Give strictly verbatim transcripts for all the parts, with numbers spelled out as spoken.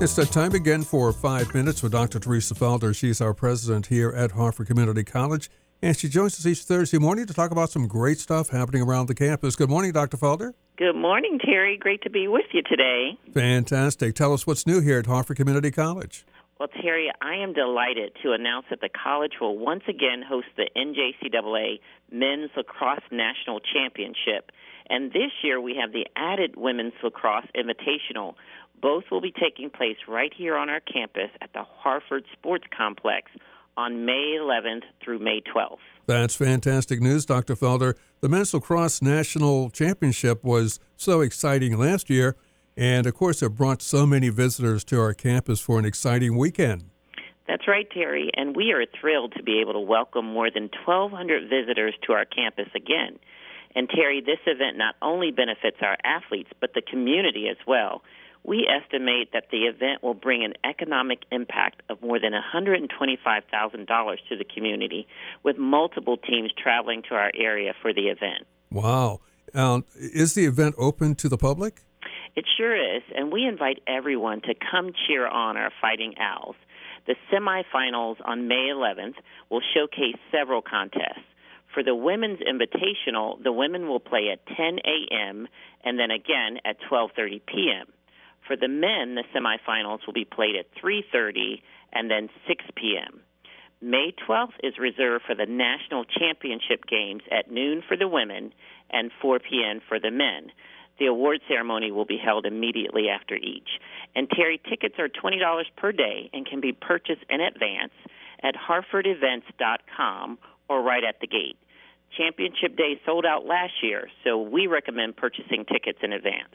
It's that time again for Five Minutes with Doctor Teresa Felder. She's our president here at Harford Community College, and she joins us each Thursday morning to talk about some great stuff happening around the campus. Good morning, Doctor Felder. Good morning, Terry. Great to be with you today. Fantastic. Tell us what's new here at Harford Community College. Well, Terry, I am delighted to announce that the college will once again host the N J C A A Men's Lacrosse National Championship. And this year we have the added Women's Lacrosse Invitational. Both will be taking place right here on our campus at the Harford Sports Complex on May eleventh through May twelfth. That's fantastic news, Doctor Felder. The Men's Lacrosse National Championship was so exciting last year, and of course it brought so many visitors to our campus for an exciting weekend. That's right, Terry, and we are thrilled to be able to welcome more than twelve hundred visitors to our campus again. And Terry, this event not only benefits our athletes, but the community as well. We estimate that the event will bring an economic impact of more than one hundred twenty-five thousand dollars to the community, with multiple teams traveling to our area for the event. Wow. Um, is the event open to the public? It sure is, and we invite everyone to come cheer on our Fighting Owls. The semifinals on May eleventh will showcase several contests. For the Women's Invitational, the women will play at ten a.m. and then again at twelve thirty p.m. For the men, the semifinals will be played at three thirty and then six p.m. May twelfth is reserved for the National Championship Games at noon for the women and four p.m. for the men. The award ceremony will be held immediately after each. And, Terry, tickets are twenty dollars per day and can be purchased in advance at harford events dot com or right at the gate. Championship Day sold out last year, so we recommend purchasing tickets in advance.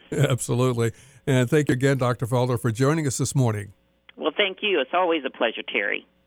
Absolutely. And thank you again, Doctor Felder, for joining us this morning. Well, thank you. It's always a pleasure, Terry.